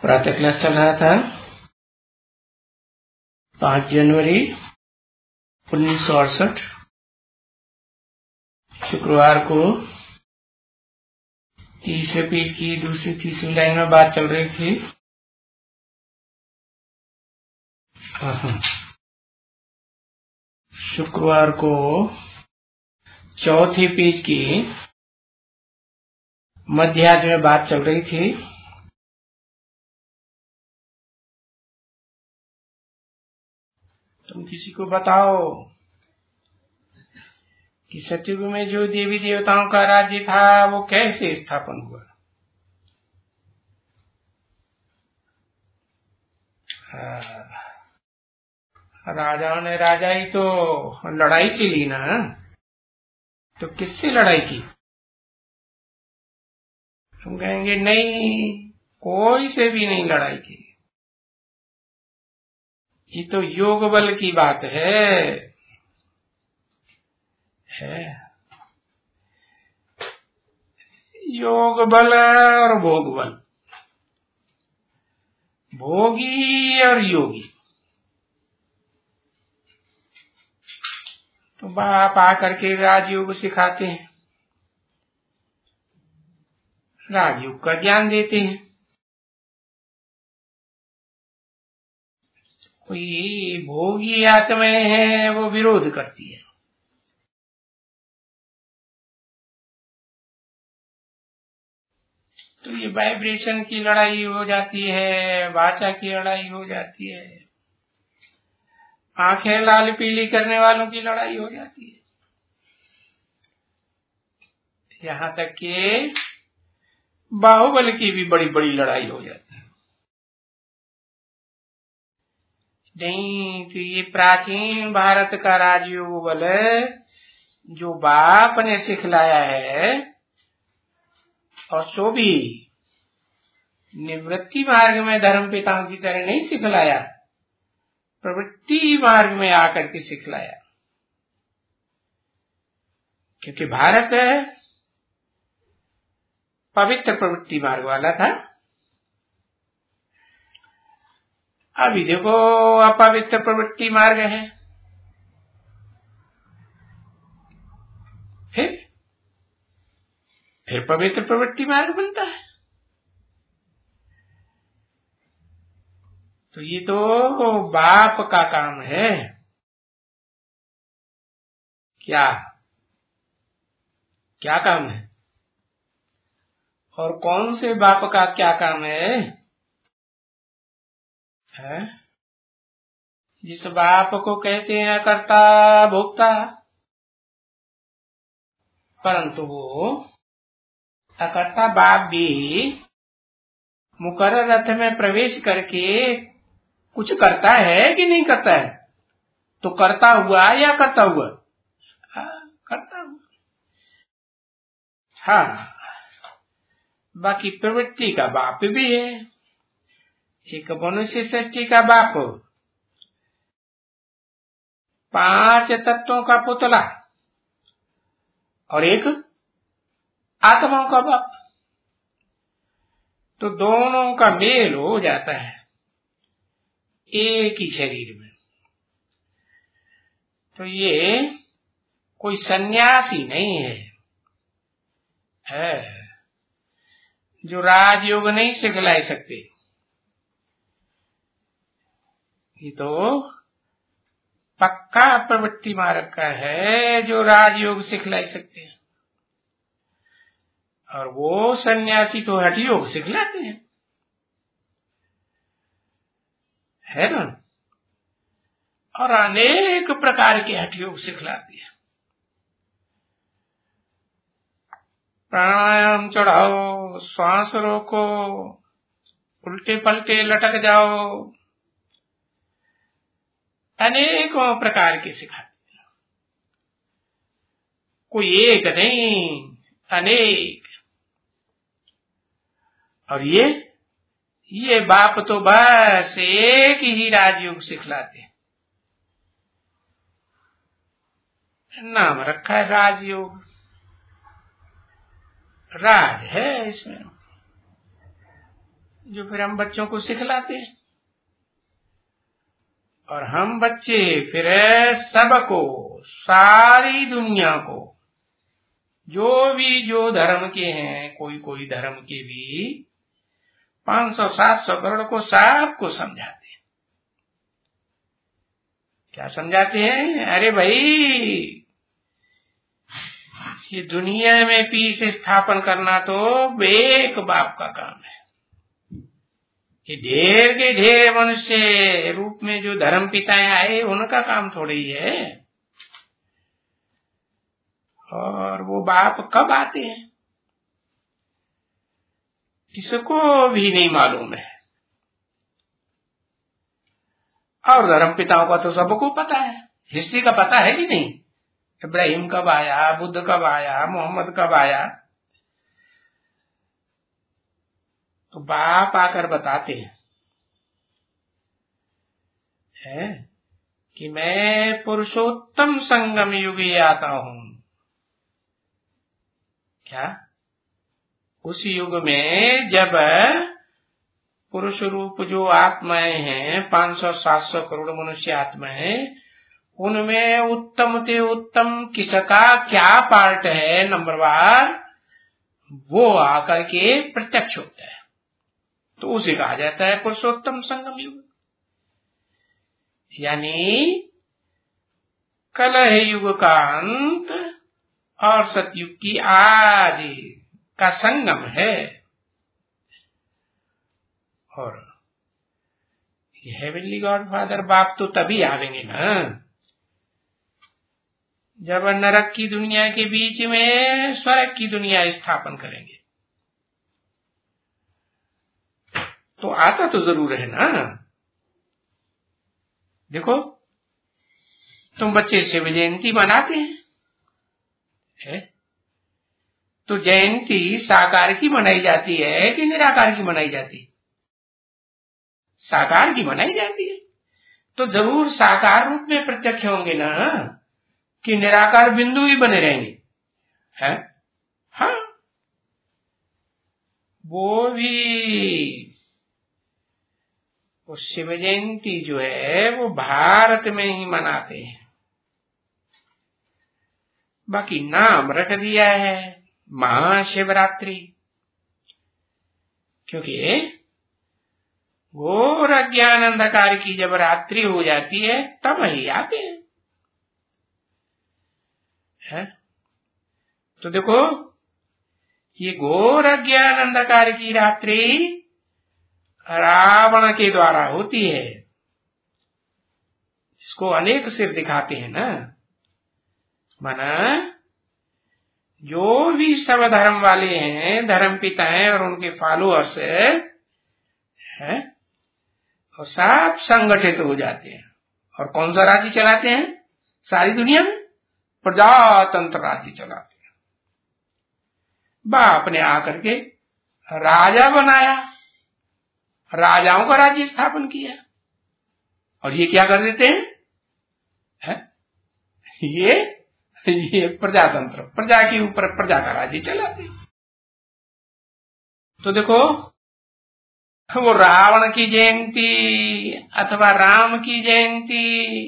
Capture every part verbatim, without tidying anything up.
प्रातः क्लास चल रहा था पांच जनवरी उन्नीस सौ अड़सठ शुक्रवार को तीसरे पेज की दूसरी तीसरी लाइन में बात चल रही थी। शुक्रवार को चौथे पेज की मध्यार्ध में बात चल रही थी। तुम किसी को बताओ कि सतयुग में जो देवी देवताओं का राज्य था वो कैसे स्थापन हुआ। राजाओं ने राजाई तो लड़ाई से ली ना, तो किससे लड़ाई की? हम कहेंगे नहीं, कोई से भी नहीं लड़ाई की। ये तो योग बल की बात है है योग बल और भोग बल, भोगी और योगी। तो बाप आकर के राजयोग सिखाते हैं, राजयोग का ज्ञान देते हैं। कोई भोगी आत्माएं हैं वो विरोध करती है। तो ये वाइब्रेशन की लड़ाई हो जाती है, वाचा की लड़ाई हो जाती है, आंखें लाल पीली करने वालों की लड़ाई हो जाती है, यहाँ तक कि बाहुबल की भी बड़ी बड़ी लड़ाई हो जाती है। नहीं, तो ये प्राचीन भारत का राजयोग बल जो बाप ने सिखलाया है, और सो भी निवृत्ति मार्ग में धर्म पिताओं की तरह नहीं सिखलाया, प्रवृत्ति मार्ग में आकर के सिखलाया। क्योंकि भारत पवित्र प्रवृत्ति मार्ग वाला था। अभी देखो अपवित्र प्रवृत्ति मार्ग है। फिर फिर पवित्र प्रवृत्ति मार्ग बनता है। तो ये तो बाप का काम है। क्या क्या काम है? और कौन से बाप का क्या काम है? है? जिस बाप को कहते हैं कर्ता भोक्ता, परंतु वो अकर्ता बाप भी मुकर्रर रथ में प्रवेश करके कुछ करता है कि नहीं करता है? तो करता हुआ या करता हुआ? हाँ, करता हुआ। हाँ, बाकी प्रवृत्ति का बाप भी है। एक मनुष्य सृष्टि का बाप, पांच तत्वों का पुतला, और एक आत्माओं का बाप। तो दोनों का मेल हो जाता है एक ही शरीर में। तो ये कोई सन्यासी नहीं है, है जो राजयोग नहीं सिखला सकते। ये तो पक्का प्रवृत्ति मार्ग का है जो राजयोग सिखला सकते हैं। और वो सन्यासी तो हठ योग सिखलाते हैं, है ना? और अनेक प्रकार के हठ योग सिखलाते हैं। प्राणायाम चढ़ाओ, श्वास रोको, उल्टे पलटे लटक जाओ, अनेकों प्रकार के सिखाते हैं। कोई एक नहीं, अनेक। और ये ये बाप तो बस एक ही राजयोग सिखलाते हैं। नाम रखा है राजयोग, राज है इसमें। जो फिर हम बच्चों को सिखलाते हैं। और हम बच्चे फिर सबको, सारी दुनिया को, जो भी जो धर्म के हैं, कोई कोई धर्म के भी पांच सौ सात सौ करोड़ को सबको समझाते हैं। क्या समझाते हैं? अरे भाई, ये दुनिया में पीस स्थापन करना तो एक बाप का काम है। ये ढेर के ढेर मनुष्य रूप में जो धर्म पिताएं आए, उनका काम थोड़ी ही है। और वो बाप कब आते हैं किसको भी नहीं मालूम है। और धर्म पिताओं का तो सबको पता है, हिस्ट्री का पता है कि नहीं? इब्राहिम कब आया, बुद्ध कब आया, मोहम्मद कब आया, तो बाप आकर बताते हैं है कि मैं पुरुषोत्तम संगम युगे आता हूं। क्या? उस युग में जब पुरुष रूप जो आत्माएं हैं, पांच सौ सात सौ करोड़ मनुष्य आत्माएं, उनमें उत्तम से उत्तम किसका क्या पार्ट है नंबरवार, वो आकर के प्रत्यक्ष होता है। तो उसे कहा जाता है पुरुषोत्तम संगम युग। यानी कलह युग का अंत और सतयुग की आदि का संगम है। और ये हेवनली गॉड फादर बाप तो तभी आवेंगे ना जब नरक की दुनिया के बीच में स्वर्ग की दुनिया स्थापन करेंगे। तो आता तो जरूर है ना। देखो, तुम बच्चे शिव जयंती मनाते हैं है? तो जयंती साकार की मनाई जाती है कि निराकार की मनाई जाती है? साकार की मनाई जाती है। तो जरूर साकार रूप में प्रत्यक्ष होंगे ना, कि निराकार बिंदु ही बने रहेंगे है? हाँ, वो भी वो शिव जयंती जो है वो भारत में ही मनाते हैं। बाकी नाम रख दिया है महाशिवरात्रि, क्योंकि घोर अज्ञान अंधकार की जब रात्रि हो जाती है तब ही आते हैं है? तो देखो, ये घोर अज्ञान अंधकार की रात्रि रावण के द्वारा होती है, इसको अनेक सिर दिखाते हैं ना। माना जो भी सब धर्म वाले हैं, धर्म पिता हैं और उनके फॉलोअर्स हैं, और सब संगठित हो जाते हैं। और कौन सा राज्य चलाते हैं सारी दुनिया में? प्रजातंत्र राज्य चलाते हैं। बाप ने आकर के राजा बनाया, राजाओं का राज्य स्थापन किया। और ये क्या कर देते हैं है? ये ये प्रजातंत्र, प्रजा के ऊपर प्रजा का राज्य चलाते। तो देखो, वो रावण की जयंती अथवा राम की जयंती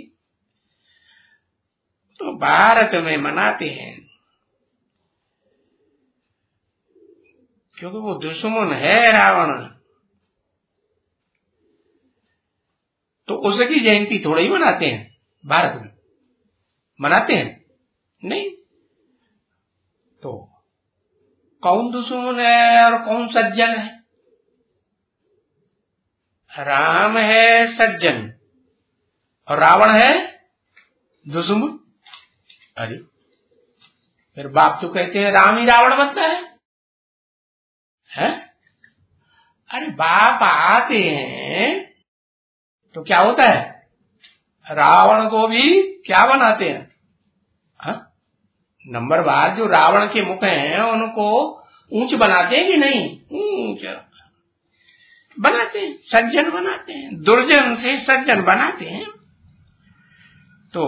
तो भारत में मनाते हैं, क्योंकि वो दुश्मन है रावण। तो उसकी जयंती थोड़ा ही मनाते हैं भारत में, मनाते हैं नहीं। तो कौन दुश्मन है और कौन सज्जन है? राम है सज्जन और रावण है दुश्मन। अरे फिर बाप तो कहते हैं राम ही रावण बनता है, है? अरे बाप आते हैं तो क्या होता है, रावण को भी क्या बनाते हैं हा? नंबर बार जो रावण के मुख हैं उनको ऊंच बनाते हैं कि नहीं? ऊंच बनाते हैं, सज्जन बनाते हैं, दुर्जन से सज्जन बनाते हैं। तो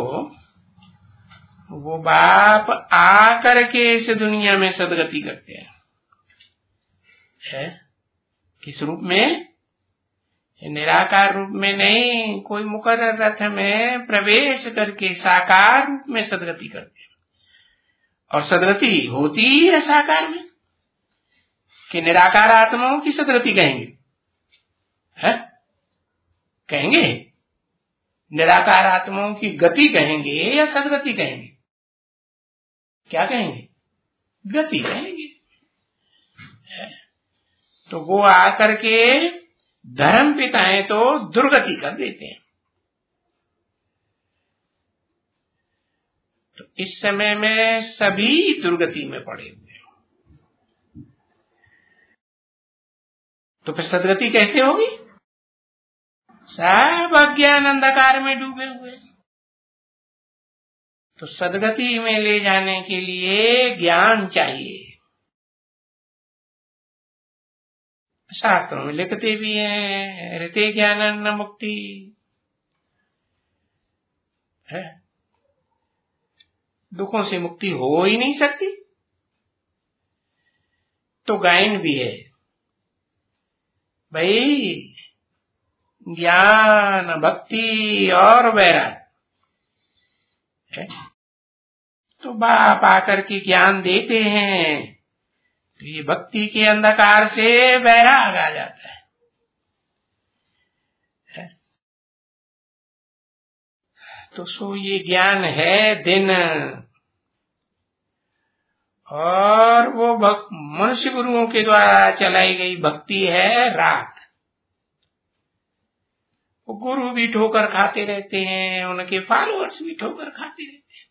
वो बाप आकर के इस दुनिया में सदगति करते हैं है? किस रूप में? निराकार रूप में नहीं, कोई मुकर्रर रथ में प्रवेश करके साकार रूप में सदगति करते हैं। और सदगति होती ही है साकार में, कि निराकार आत्माओं की सदगति कहेंगे, है? कहेंगे निराकार आत्माओं की गति कहेंगे या सदगति कहेंगे? क्या कहेंगे? गति कहेंगे। तो वो आकर के धर्म पिताएं तो दुर्गति कर देते हैं। तो इस समय में सभी दुर्गति में पड़े हुए हैं। तो फिर सदगति कैसे होगी? सब अज्ञान अंधकार में डूबे हुए हैं। तो सदगति में ले जाने के लिए ज्ञान चाहिए। शास्त्रों में लिखते भी हैं, ऋते ज्ञान न मुक्ति है, दुखों से मुक्ति हो ही नहीं सकती। तो गायन भी है भाई, ज्ञान भक्ति और वैराग है। तो बाप आकर के ज्ञान देते हैं तो ये भक्ति के अंधकार से वैराग आ जाता है, है? तो सो ये ज्ञान है दिन, और वो मनुष्य गुरुओं के द्वारा चलाई गई भक्ति है रात। वो गुरु भी ठोकर खाते रहते हैं, उनके फॉलोअर्स भी ठोकर खाते रहते हैं,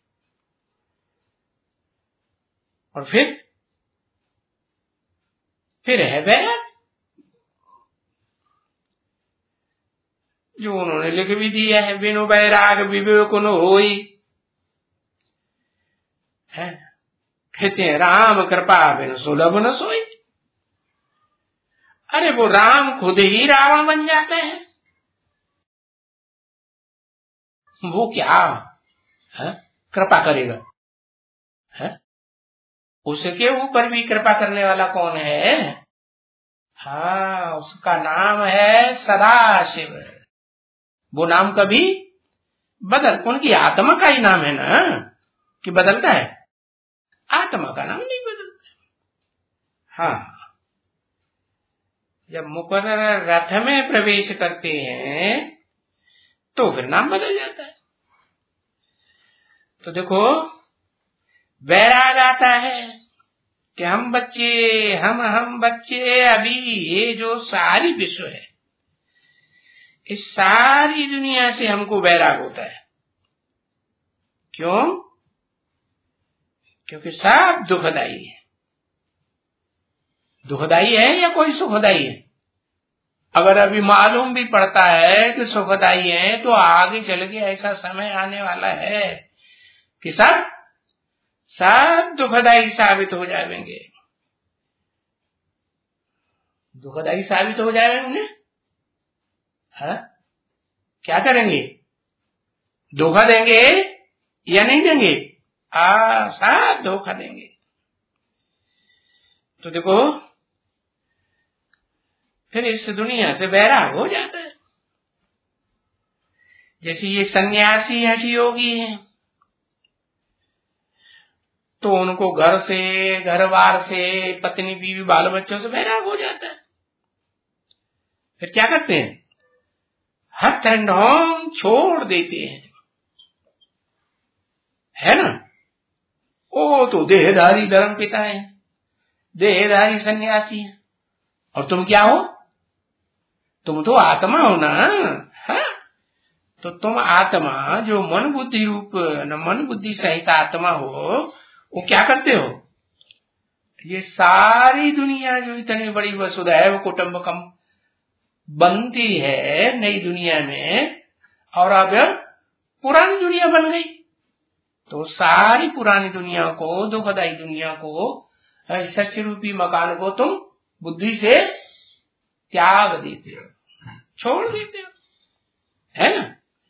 और फिर फिर है वैराग जो उन्होंने लिख भी दिया है, बिनु वैराग विवेक न होई, है? कहते हैं राम कृपा बिनु सुलभ न सोई। अरे वो राम खुद ही रावण बन जाता है, वो क्या है? कृपा करेगा, है? उसके ऊपर भी कृपा करने वाला कौन है? हाँ, उसका नाम है सदाशिव। वो नाम कभी बदल, उनकी आत्मा का ही नाम है ना, कि बदलता है? आत्मा का नाम नहीं बदलता। हाँ, जब मुकर्रर रथ में प्रवेश करते हैं तो फिर नाम बदल जाता है। तो देखो, वैराग आता है कि हम बच्चे, हम हम बच्चे, अभी ये जो सारी विश्व है, इस सारी दुनिया से हमको वैराग होता है। क्यों? क्योंकि सब दुखदाई है। दुखदाई है या कोई सुखदाई है? अगर अभी मालूम भी पड़ता है कि सुखदाई है, तो आगे चल के ऐसा समय आने वाला है कि सब सब दुखदाई साबित हो जाएंगे। दुखदाई साबित हो जाएंगे, हाँ? क्या करेंगे? धोखा देंगे या नहीं देंगे? आ सब धोखा देंगे। तो देखो, फिर इस दुनिया से वैराग हो जाता है। जैसे ये सन्यासी हठ योगी हैं, तो उनको घर से, घर बार से, पत्नी बीवी बाल बच्चों से वैराग हो जाता है। फिर क्या करते हैं? हथ एंड होम छोड़ देते हैं, है ना? ओ तो देहधारी धर्म पिता है, देहधारी सन्यासी है, और तुम क्या हो? तुम तो आत्मा हो ना, है? तो तुम आत्मा जो मन बुद्धि रूप न मन बुद्धि सहित आत्मा हो, वो क्या करते हो? ये सारी दुनिया जो इतनी बड़ी वसुधैव कुटुंबकम बनती है नई दुनिया में, और अब पुरानी दुनिया बन गई, तो सारी पुरानी दुनिया को, दुखदाई दुनिया को, सच्चे रूपी मकान को तुम बुद्धि से त्याग देते हो, छोड़ देते हो, है ना?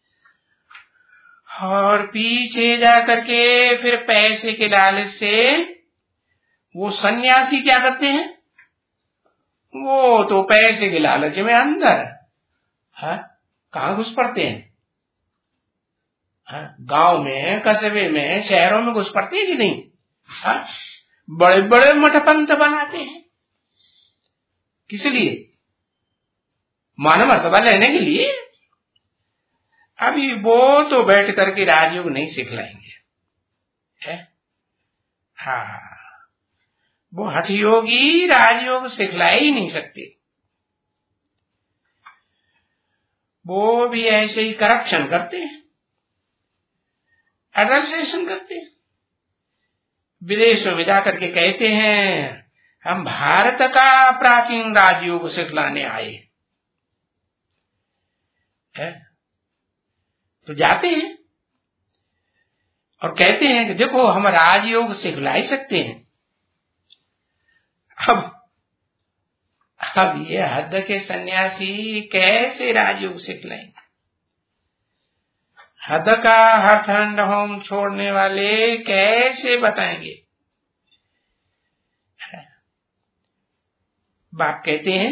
और पीछे जाकर के फिर पैसे के लालच से वो सन्यासी क्या करते हैं? वो तो पैसे के लालच में अंदर है, कहां घुस पड़ते हैं? गांव में, कस्बे में, शहरों में घुस पड़ते हैं कि नहीं? हा? बड़े बड़े मठपंथ बनाते हैं, किस लिए? मानव मर्तबा लेने के लिए। अभी वो तो बैठ करके राजयोग नहीं सिखलाएंगे, है? हाँ, वो हठ योगी राजयोग सिखला ही नहीं सकते। वो भी ऐसे ही करप्शन करते हैं, एडल्ट्रेशन करते हैं। विदेशों में जाकर के कहते हैं हम भारत का प्राचीन राजयोग सिखलाने आए है, तो जाते हैं और कहते हैं कि देखो हम राजयोग सिखला ही सकते हैं। अब अब ये हद के सन्यासी कैसे राजयोग सिखलाएंगे? हद का हठ एंड होम छोड़ने वाले कैसे बताएंगे? बाप कहते हैं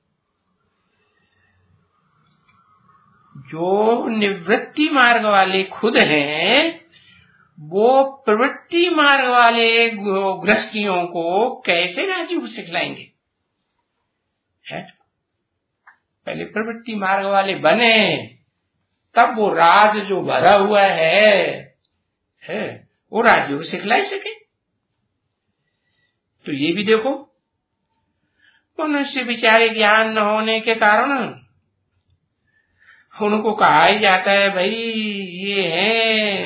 जो निवृत्ति मार्ग वाले खुद हैं, वो प्रवृत्ति मार्ग वाले गृहस्थियों को कैसे राजयोग सिखलाएंगे? है? पहले प्रवृत्ति मार्ग वाले बने, तब वो राज जो भरा हुआ है, है वो राजयोग सिखला सके। तो ये भी देखो, मनुष्य बेचारे ज्ञान न होने के कारण उनको कहा ही जाता है भाई ये है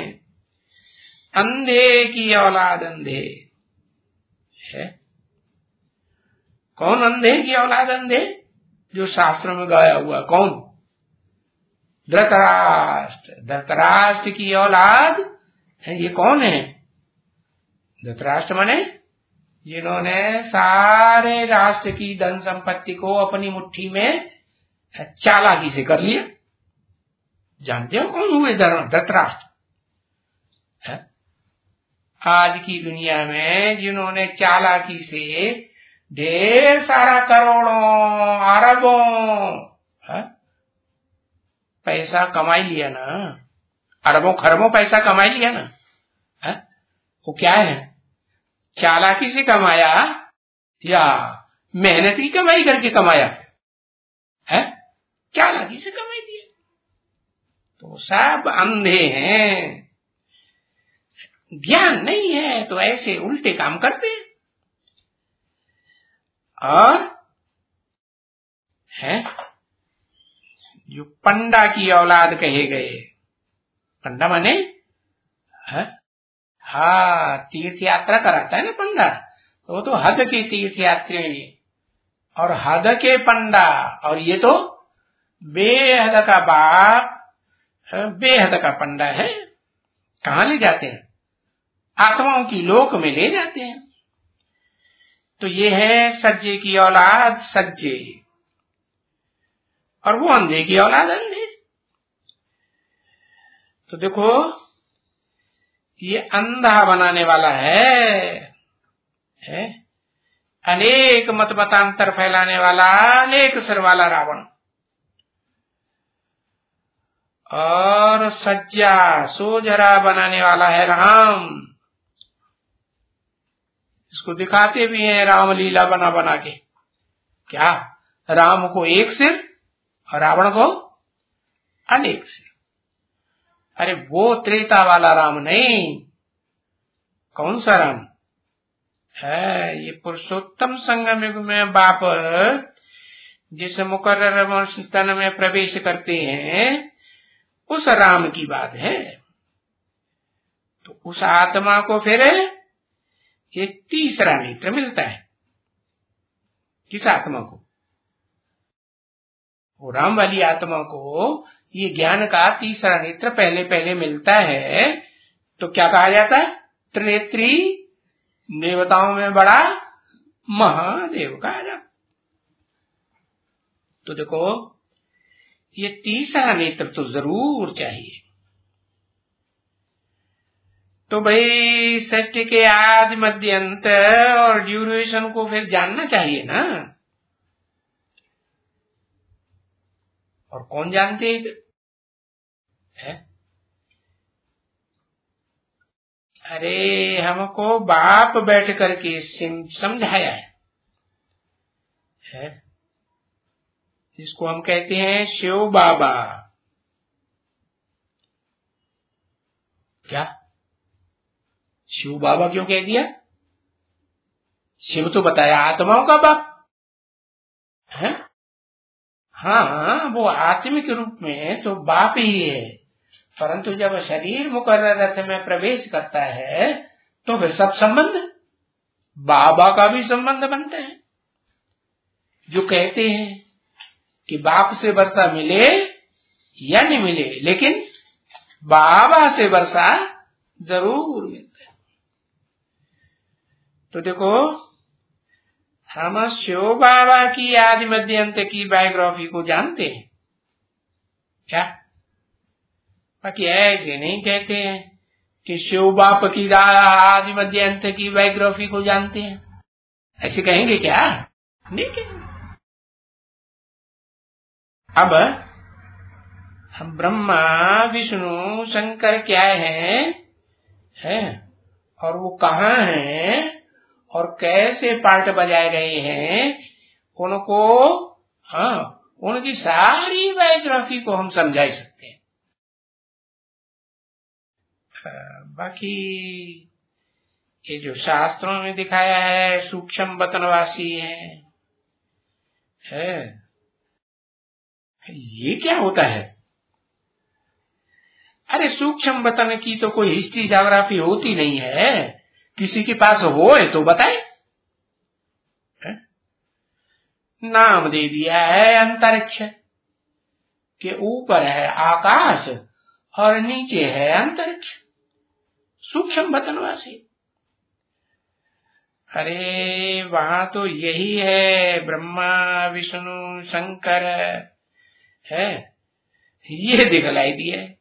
अंधे की औलाद, अंधे है। कौन अंधे की औलाद? अंधे जो शास्त्र में गाया हुआ, कौन? धृतराष्ट्र। धृतराष्ट्र की औलाद है। ये कौन है? धृतराष्ट्र माने जिन्होंने सारे राष्ट्र की धन संपत्ति को अपनी मुट्ठी में चालाकी से कर लिया। जानते हो कौन हुए धृतराष्ट्र? आज की दुनिया में जिन्होंने चालाकी से ढेर सारा करोड़ों अरबों पैसा कमाई लिया ना, अरबों खरबों पैसा कमाई लिया ना, है? वो क्या है? चालाकी से कमाया या मेहनती कमाई करके कमाया है? चालाकी से कमाई दिया। तो सब अंधे हैं, ज्ञान नहीं है तो ऐसे उल्टे काम करते हैं। और है जो पंडा की औलाद कहे गए, पंडा माने है हाँ तीर्थ यात्रा कराता है ना पंडा, तो वो तो हद के तीर्थ यात्री और हद के पंडा, और ये तो बेहद का बाप बेहद का पंडा है। कहां ले जाते हैं? आत्माओं की लोक में ले जाते हैं। तो ये है सज्जे की औलाद सज्जे, और वो अंधे की औलाद अंधे। तो देखो ये अंधा बनाने वाला है, है? अनेक मत मतांतर फैलाने वाला, अनेक सिर वाला रावण, और सज्जा सोजरा बनाने वाला है राम। इसको दिखाते भी हैं रामलीला बना बना के। क्या? राम को एक सिर और रावण को अनेक सिर। अरे वो त्रेता वाला राम नहीं। कौन सा राम है? ये पुरुषोत्तम संगम युग में बाप जिस मुकर्रर स्तन में प्रवेश करते हैं, उस राम की बात है। तो उस आत्मा को फिर ये तीसरा नेत्र मिलता है। किस आत्मा को? वो राम वाली आत्मा को ये ज्ञान का तीसरा नेत्र पहले पहले मिलता है। तो क्या कहा जाता है? त्रिनेत्री, देवताओं में बड़ा महादेव कहा जाता। तो देखो ये तीसरा नेत्र तो जरूर चाहिए। तो भाई सृष्टि के आदि मध्य अंत और ड्यूरेशन को फिर जानना चाहिए ना। और कौन जानते है? अरे हमको बाप बैठ करके समझाया है, है? जिसको हम कहते हैं शिव बाबा। क्या शिव बाबा क्यों कह दिया? शिव तो बताया आत्माओं का बाप है। हाँ, वो आत्मिक रूप में तो बाप ही है, परंतु जब शरीर मुकर्रर रथ में प्रवेश करता है तो फिर सब संबंध बाबा का भी संबंध बनता है। जो कहते हैं कि बाप से वर्षा मिले या नहीं मिले, लेकिन बाबा से वर्षा जरूर मिलता है। तो देखो, हम शिव बाबा की आदि मध्य अंत की बायोग्राफी को जानते हैं क्या? बाकी ऐसे नहीं कहते हैं कि शिव बाप की आदि मध्य अंत की बायोग्राफी को जानते हैं, ऐसे कहेंगे क्या? नहीं कहेंगे। अब हम ब्रह्मा विष्णु शंकर क्या है, है और वो कहाँ हैं और कैसे पार्ट बजाए गए हैं, उनको, हाँ, उनकी सारी बायोग्राफी को हम समझा सकते हैं। बाकी ये जो शास्त्रों में दिखाया है सूक्ष्म वतनवासी है, है, ये क्या होता है? अरे सूक्ष्म वतन की तो कोई हिस्ट्री ज्योग्राफी होती नहीं है, किसी के पास हो तो बताए। नाम दे दिया है अंतरिक्ष के ऊपर है आकाश और नीचे है अंतरिक्ष, सूक्ष्म वतनवासी। अरे वहां तो यही है, ब्रह्मा विष्णु शंकर है, ये दिखलाई दिया है।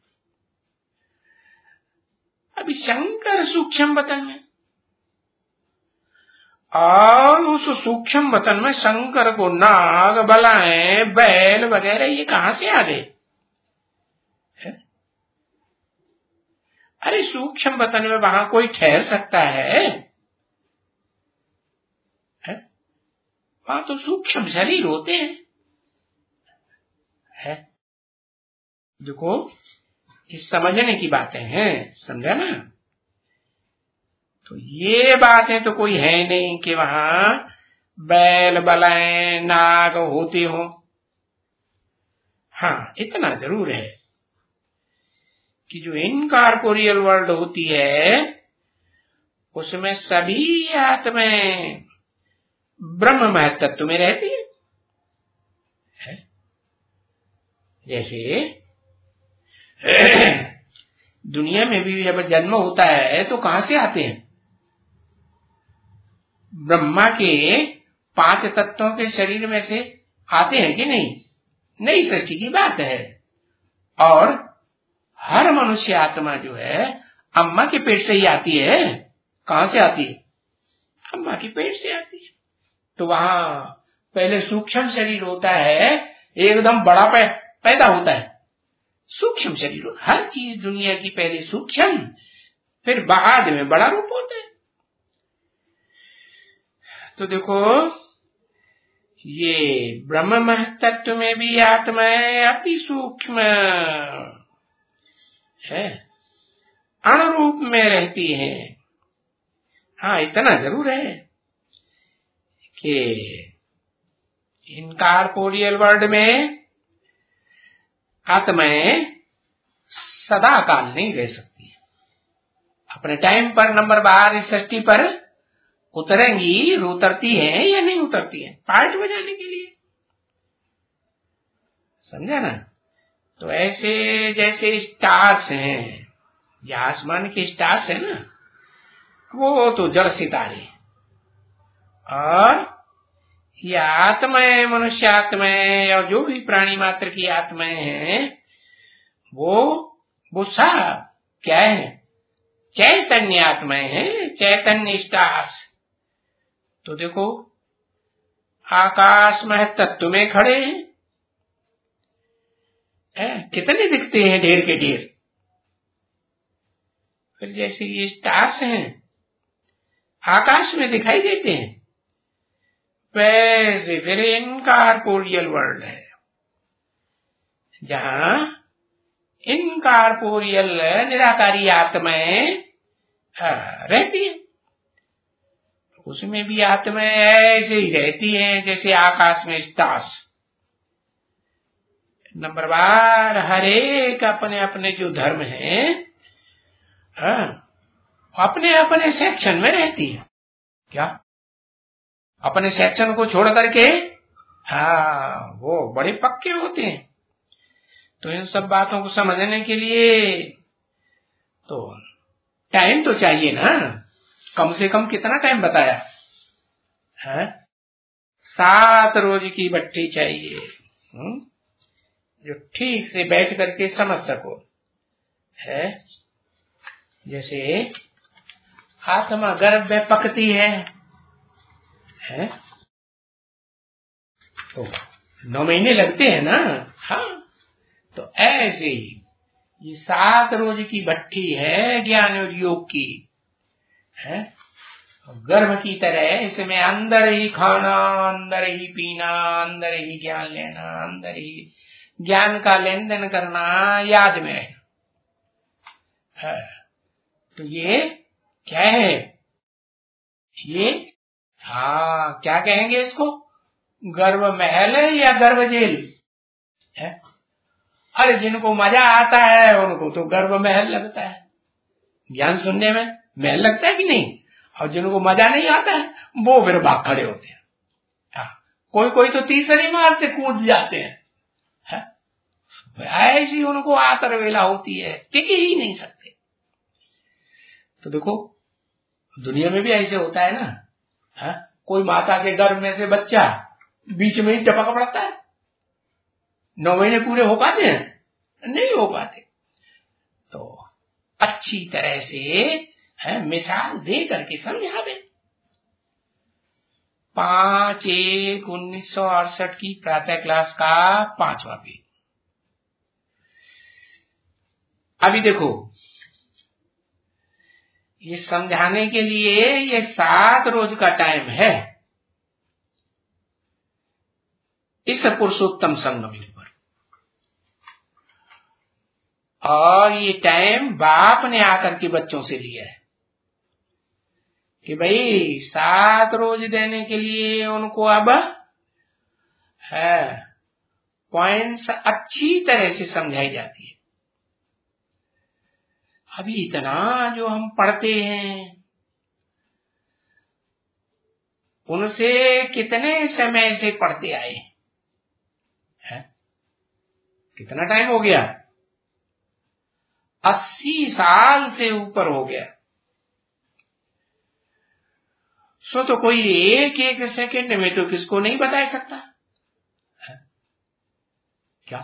अभी शंकर सूक्ष्म वतन में, और उस सूक्ष्म वतन में शंकर को नाग बलाएं बैल वगैरह ये कहां से आ गए? अरे सूक्ष्म वतन में वहां कोई ठहर सकता है, है? वहां तो सूक्ष्म शरीर होते हैं, है? देखो, ये समझने की बातें हैं, समझा ना? तो ये बातें तो कोई है नहीं कि वहां बैल बलाएं नाग होते हो। हाँ, इतना जरूर है कि जो इनकॉर्पोरियल वर्ल्ड होती है उसमें सभी आत्माएं ब्रह्म महत्त्व में रहती है, है? जैसे दुनिया में भी जब जन्म होता है तो कहां से आते हैं? ब्रह्मा के पांच तत्वों के शरीर में से आते हैं कि नहीं? नई सृष्टि की बात है। और हर मनुष्य आत्मा जो है अम्मा के पेट से ही आती है। कहां से आती है? अम्मा के पेट से आती है। तो वहां पहले सूक्ष्म शरीर होता है, एकदम बड़ा पैदा होता है, सूक्ष्म शरीर। हर चीज दुनिया की पहले सूक्ष्म, फिर बाद में बड़ा रूप होता है। तो देखो, ये ब्रह्म महत्त्व में भी आत्माएं अति सूक्ष्म है, अणुरूप में रहती है। हाँ, इतना जरूर है कि इनकॉर्पोरियल वर्ल्ड में आत्माएं सदा काल नहीं रह सकती है। अपने टाइम पर नंबर बार इस सृष्टि पर उतरेंगी, उतरती है या नहीं उतरती है पार्ट बजाने के लिए, समझा ना? तो ऐसे जैसे स्टार्स हैं, ये आसमान के स्टार्स है ना, वो तो जड़ सितारे, और ये आत्माएं, मनुष्य आत्माएं और जो भी प्राणी मात्र की आत्माएं हैं, वो वो सब क्या है? चैतन्य आत्माएं हैं, चैतन्य स्टार्स। तो देखो, आकाश महत्त्व में खड़े हैं, कितने दिखते हैं, ढेर के ढेर। फिर जैसे ये स्टार्स हैं आकाश में दिखाई देते हैं, वैसे फिर इनकॉर्पोरियल वर्ल्ड है जहां इनकॉर्पोरियल निराकारी आत्माएं रहती है। उसमें भी आत्माएं ऐसे ही रहती हैं जैसे आकाश में स्टार्स। नंबर बार हर एक अपने अपने जो धर्म है अपने अपने सेक्शन में रहती है। क्या अपने सेक्शन को छोड़ करके हाँ वो बड़े पक्के होते हैं। तो इन सब बातों को समझने के लिए तो टाइम तो चाहिए ना, कम से कम कितना टाइम बताया है? सात रोज की भट्टी चाहिए हुँ? जो ठीक से बैठ करके समझ सको है। जैसे आत्मा गर्भ में पकती है, है? तो नौ महीने लगते हैं ना। हाँ तो ऐसे ही ये सात रोज की भट्टी है ज्ञान और योग की है। गर्भ की तरह इसमें अंदर ही खाना, अंदर ही पीना, अंदर ही ज्ञान लेना, अंदर ही ज्ञान का लेन देन करना, याद में है। तो ये क्या है? ये हाँ क्या कहेंगे इसको? गर्भ महल है या गर्भ जेल है? अरे जिनको मजा आता है उनको तो गर्भ महल लगता है, ज्ञान सुनने में महल लगता है कि नहीं। और जिनको मजा नहीं आता है वो फिर भाग खड़े होते हैं। हाँ, कोई कोई तो तीसरी मार से कूद जाते हैं है? ऐसी उनको आतर वेला होती है, टिक ही नहीं सकते। तो देखो दुनिया में भी ऐसे होता है ना है? कोई माता के गर्भ में से बच्चा बीच में ही टपक पड़ता है। नौ महीने पूरे हो पाते हैं? नहीं हो पाते। तो अच्छी तरह से है मिसाल दे करके समझावे। पांच एक उन्नीस सौ अड़सठ की प्रातः क्लास का पांचवा पेज। अभी देखो ये समझाने के लिए ये सात रोज का टाइम है इस पुरुषोत्तम संगम पर। और ये टाइम बाप ने आकर के बच्चों से लिया है कि भाई सात रोज देने के लिए उनको अब है पॉइंट्स अच्छी तरह से समझाई जाती है। अभी इतना जो हम पढ़ते हैं उनसे कितने समय से पढ़ते आए हैं? कितना टाइम हो गया? अस्सी साल से ऊपर हो गया। सो तो कोई एक एक सेकंड में तो किसको नहीं बता सकता है? क्या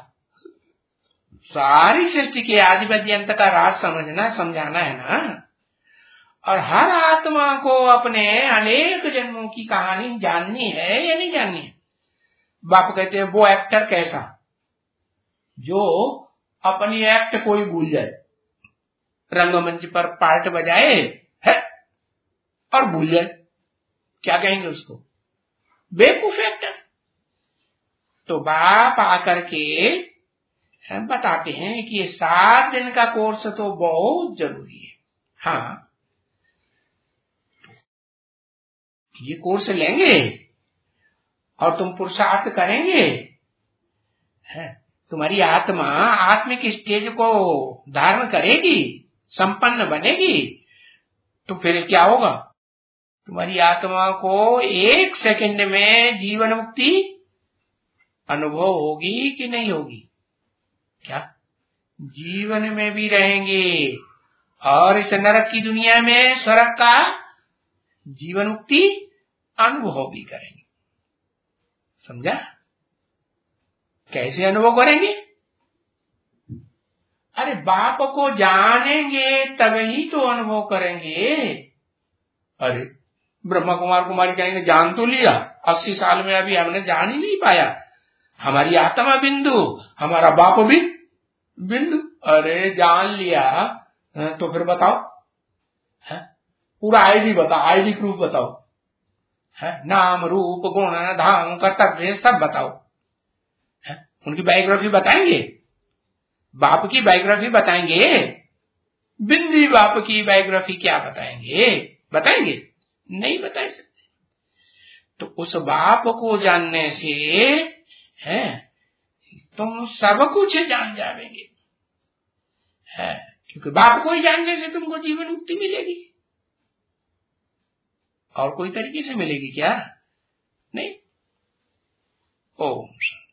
सारी सृष्टि के आदि मध्य अंत का राज समझना समझाना है ना। और हर आत्मा को अपने अनेक जन्मों की कहानी जाननी है या नहीं जाननी है? बाप कहते हैं वो एक्टर कैसा जो अपनी एक्ट कोई भूल जाए, रंगमंच पर पार्ट बजाए है और भूल जाए, क्या कहेंगे उसको? बेवकूफ एक्टर। तो बाप आकर के हम बताते हैं कि ये सात दिन का कोर्स तो बहुत जरूरी है। हाँ ये कोर्स लेंगे और तुम पुरुषार्थ करेंगे है, तुम्हारी आत्मा आत्मिक स्टेज को धारण करेगी, संपन्न बनेगी, तो फिर क्या होगा? तुम्हारी आत्मा को एक सेकंड में जीवन मुक्ति अनुभव होगी कि नहीं होगी? क्या जीवन में भी रहेंगे और इस नरक की दुनिया में स्वर्ग का जीवन मुक्ति अनुभव भी करेंगे। समझा? कैसे अनुभव करेंगे? अरे बाप को जानेंगे तभी तो अनुभव करेंगे। अरे ब्रह्मा कुमार कुमारी कहेंगे जान तो लिया, अस्सी साल में अभी हमने जान ही नहीं पाया। हमारी आत्मा बिंदु, हमारा बाप भी बिंदु। अरे जान लिया तो फिर बताओ, है पूरा आईडी बताओ, आईडी प्रूफ बताओ, है नाम रूप गुण धाम कर्तव्य सब बताओ, है उनकी बायोग्राफी बताएंगे, बाप की बायोग्राफी बताएंगे, बिंदी बाप की बायोग्राफी क्या बताएंगे, बताएंगे नहीं बता सकते। तो उस बाप को जानने से है तुम सब कुछ जान जाओगे, है क्योंकि बाप को ही जानने से तुमको जीवन मुक्ति मिलेगी, और कोई तरीके से मिलेगी क्या? नहीं। ओम